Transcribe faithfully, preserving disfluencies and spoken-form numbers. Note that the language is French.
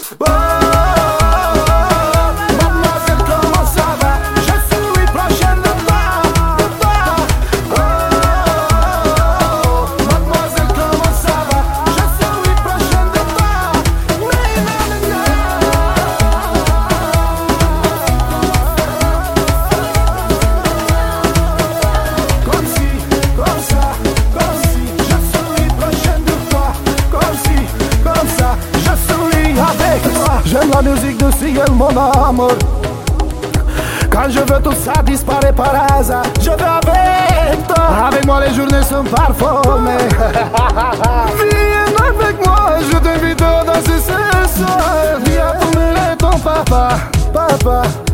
Oh, mademoiselle, comment ça va? Je suis prochaine de toi, de toi. Oh, mademoiselle, comment ça va? Je suis prochaine de toi. Mais non, non, non. Comme si, comme ça, comme si je suis prochaine de toi. Comme si, comme ça, je suis avec toi. J'aime la musique de Sigel, mon amour. Quand je veux, tout ça disparaît par hasard. Je veux avec toi. Avec moi, les journées sont parfumées. Viens avec moi, je t'invite à danser ce soir. Viens pour ton papa, papa.